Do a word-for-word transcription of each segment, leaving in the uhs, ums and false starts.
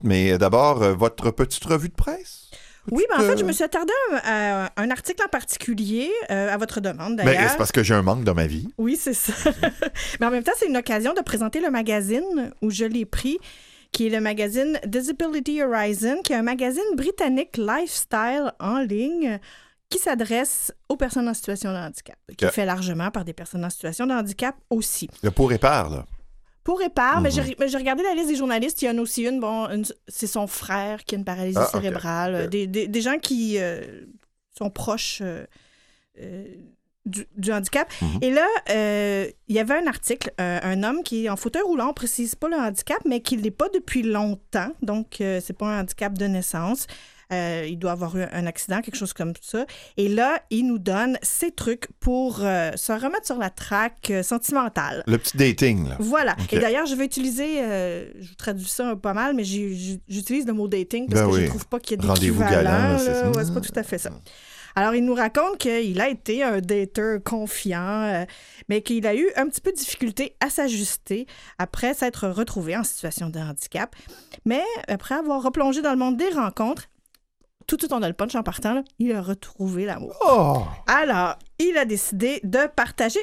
mais d'abord, euh, votre petite revue de presse? Oui, mais en fait, je me suis attardée à, à un article en particulier, euh, à votre demande d'ailleurs. Mais c'est parce que j'ai un manque dans ma vie. Oui, c'est ça. Mais en même temps, c'est une occasion de présenter le magazine où je l'ai pris, qui est le magazine Disability Horizon, qui est un magazine britannique lifestyle en ligne qui s'adresse aux personnes en situation de handicap, qui est fait largement par des personnes en situation de handicap aussi. Le pour et par, là. Pour Épar, mm-hmm. mais j'ai, j'ai regardé la liste des journalistes. Il y en a aussi une, bon, une, c'est son frère qui a une paralysie ah, cérébrale. okay. Des, des, des gens qui euh, sont proches euh, euh, du, du handicap. Mm-hmm. Et là, euh, il y avait un article, euh, un homme qui est en fauteuil roulant, on ne précise pas le handicap, mais qui ne l'est pas depuis longtemps. Donc, euh, c'est pas un handicap de naissance. Euh, il doit avoir eu un accident, quelque chose comme ça. Et là, il nous donne ses trucs pour euh, se remettre sur la traque euh, sentimentale. Le petit dating, là. Voilà. Okay. Et d'ailleurs, je vais utiliser, euh, je vous traduis ça pas mal, mais j'ai, j'utilise le mot dating parce ben que oui. je ne trouve pas qu'il y ait Rendez-vous d'équivalent. galant, là, c'est, c'est, ouais, c'est pas tout à fait ça. Alors, il nous raconte qu'il a été un dater confiant, euh, mais qu'il a eu un petit peu de difficulté à s'ajuster après s'être retrouvé en situation de handicap. Mais après avoir replongé dans le monde des rencontres, tout de suite, on a le punch en partant, là, il a retrouvé l'amour. Oh! Alors, il a décidé de partager.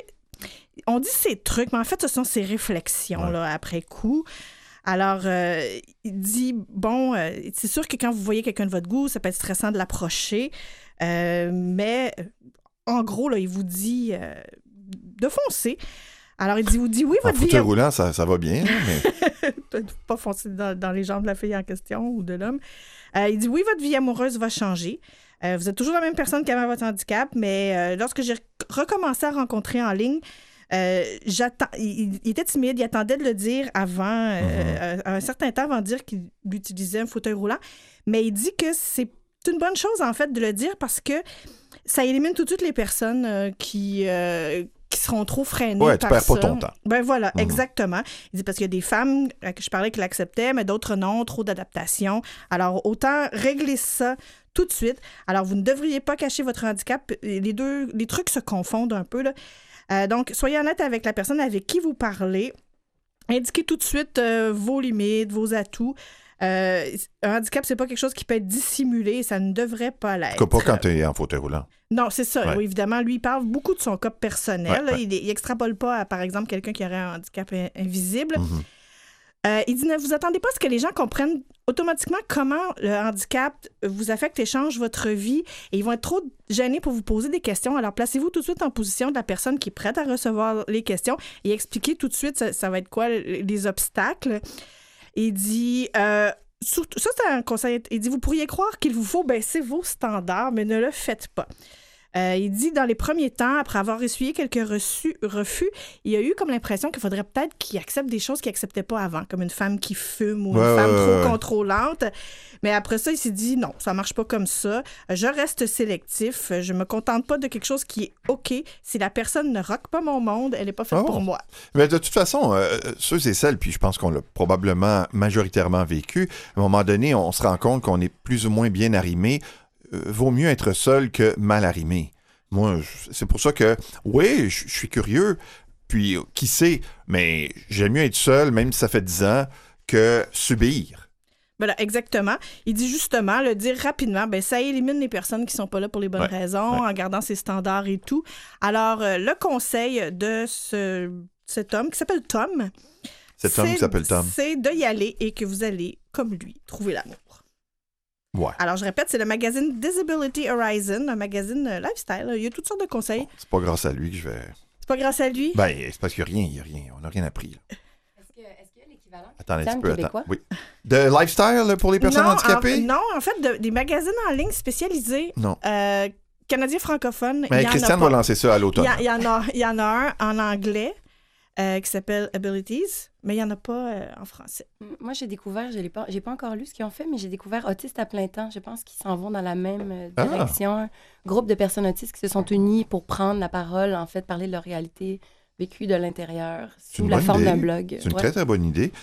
On dit ses trucs, mais en fait, ce sont ses réflexions ouais. là, après coup. Alors, euh, il dit, bon, euh, c'est sûr que quand vous voyez quelqu'un de votre goût, ça peut être stressant de l'approcher, euh, mais en gros, là, il vous dit euh, de foncer. Alors, il dit, vous dit oui, votre en vie... fauteuil roulant, ça, ça va bien, mais... pas foncer dans, dans les jambes de la fille en question ou de l'homme. Euh, il dit, oui, votre vie amoureuse va changer. Euh, vous êtes toujours la même personne qu'avant votre handicap, mais euh, lorsque j'ai recommencé à rencontrer en ligne, euh, j'attends, il, il était timide, il attendait de le dire avant, euh, mm-hmm. un certain temps avant de dire qu'il utilisait un fauteuil roulant, mais il dit que c'est une bonne chose, en fait, de le dire parce que ça élimine tout de suite les personnes euh, qui... Euh, qui seront trop freinées ouais, par ça. Ouais, tu perds ça. pas ton temps. Ben voilà, mm-hmm. exactement. Il dit parce qu'il y a des femmes à qui je parlais qui l'acceptaient, mais d'autres non, trop d'adaptation. Alors, autant régler ça tout de suite. Alors, vous ne devriez pas cacher votre handicap. Les deux, les trucs se confondent un peu, là. Euh, donc, soyez honnête avec la personne avec qui vous parlez. Indiquez tout de suite euh, vos limites, vos atouts. Euh, un handicap, c'est pas quelque chose qui peut être dissimulé, ça ne devrait pas l'être. En tout cas, pas quand tu es en fauteuil roulant. Non, c'est ça. Ouais. Oui, évidemment, lui, il parle beaucoup de son cas personnel. Ouais, ouais. Il, il extrapole pas à, par exemple, quelqu'un qui aurait un handicap in- invisible. Mm-hmm. Euh, il dit, ne vous attendez pas à ce que les gens comprennent automatiquement comment le handicap vous affecte et change votre vie. Et ils vont être trop gênés pour vous poser des questions. Alors, placez-vous tout de suite en position de la personne qui est prête à recevoir les questions et expliquez tout de suite ça, ça va être quoi les obstacles. Il dit, euh, surtout, ça c'est un conseil, il dit, vous pourriez croire qu'il vous faut baisser vos standards, mais ne le faites pas. Euh, il dit, dans les premiers temps, après avoir essuyé quelques reçus, refus, il a eu comme l'impression qu'il faudrait peut-être qu'il accepte des choses qu'il n'acceptait pas avant, comme une femme qui fume ou ouais, une femme ouais, trop ouais. contrôlante. Mais après ça, il s'est dit, non, ça ne marche pas comme ça. Je reste sélectif. Je ne me contente pas de quelque chose qui est OK. Si la personne ne rock pas mon monde, elle n'est pas faite oh. pour moi. Mais de toute façon, euh, ceux et celles, puis je pense qu'on l'a probablement majoritairement vécu, à un moment donné, on se rend compte qu'on est plus ou moins bien arrimé. Euh, vaut mieux être seul que mal arrimé. Moi, c'est pour ça que, oui, je suis curieux, puis qui sait, mais j'aime mieux être seul, même si ça fait dix ans, que subir. Voilà, exactement. Il dit justement, le dire rapidement, ben ça élimine les personnes qui ne sont pas là pour les bonnes ouais, raisons, ouais. en gardant ses standards et tout. Alors, euh, le conseil de ce, cet homme, qui s'appelle Tom, cet homme qui s'appelle Tom, c'est de y aller et que vous allez, comme lui, trouver l'amour. Ouais. Alors, je répète, c'est le magazine Disability Horizon, un magazine euh, lifestyle. Il y a toutes sortes de conseils. Bon, c'est pas grâce à lui que je vais... C'est pas grâce à lui? Ben, c'est parce qu'il n'y a rien, il n'y a rien. On n'a rien appris, là. Est-ce, que, est-ce qu'il y a l'équivalent? Attends un petit peu, québécois? attends. Oui. De lifestyle pour les personnes non, handicapées? En, non, en fait, de, des magazines en ligne spécialisés. Non. Euh, Canadiens francophones. Mais Christiane va lancer ça à l'automne. Il y, y, en a, il y en a un en anglais euh, qui s'appelle Abilities, mais il n'y en a pas euh, en français. Moi, j'ai découvert, je n'ai pas, j'ai pas encore lu ce qu'ils ont fait, mais j'ai découvert Autistes à plein temps. Je pense qu'ils s'en vont dans la même euh, direction. Ah. Groupe de personnes autistes qui se sont unies pour prendre la parole, en fait, parler de leur réalité vécue de l'intérieur, sous la forme idée. d'un blog. C'est une ouais. très, très bonne idée.